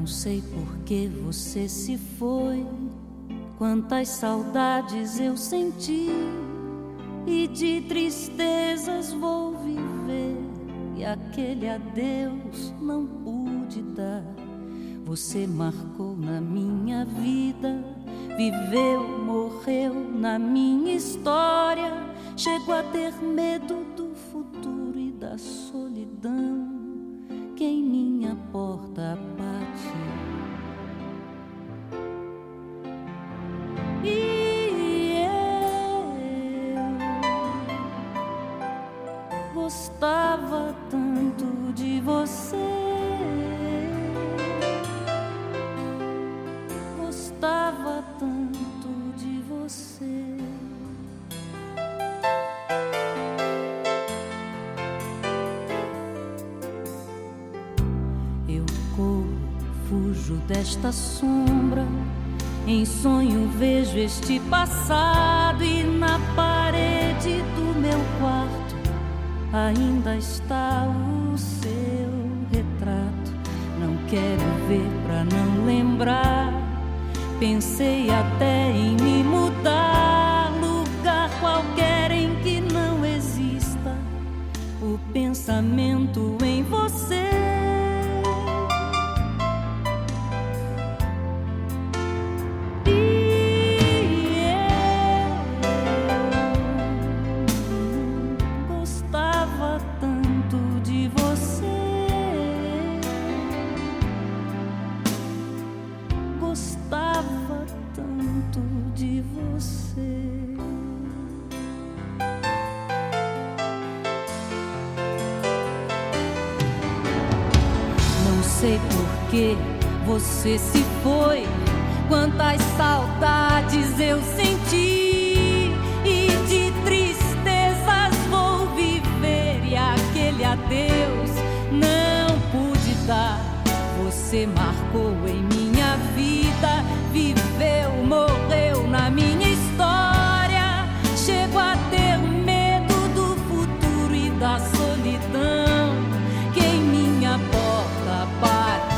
sei por que você se foi, quantas saudades eu senti, e de tristezas vou viver, e aquele adeus não pude dar. Você marcou na minha vida, viveu, morreu na minha história. Chego a ter medo do futuro e da solidão que em minha porta bate. E eu gostava tanto de você, gostava tanto de você. Eu corro, fujo desta sombra, em sonho vejo este passado, e na parede do meu quarto ainda está o seu retrato. Não quero ver pra não lembrar, pensei até em me mudar, lugar qualquer em que não exista o pensamento em você. Gostava tanto de você. Não sei por que você se foi, quantas saudades eu senti, e de tristezas vou viver, e aquele adeus não pude dar. Você marcou em minha vida, viveu, morreu na minha história. Chego a ter medo do futuro e da solidão que em minha porta bate.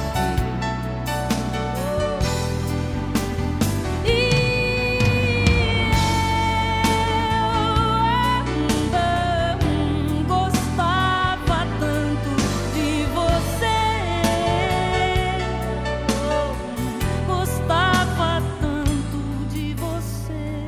Gostava tanto de você, gostava tanto de você.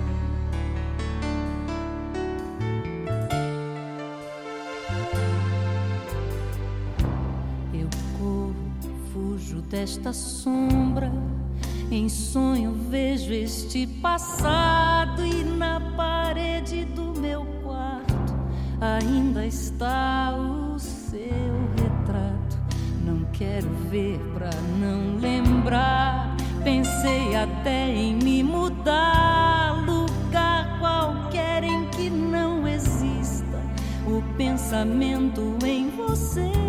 Eu corro, fujo desta sombra, em sonho vejo este passado, e na parede do meu quarto ainda está o seu retrato. Não quero ver pra não lembrar, pensei até em me mudar, lugar qualquer em que não exista o pensamento em você.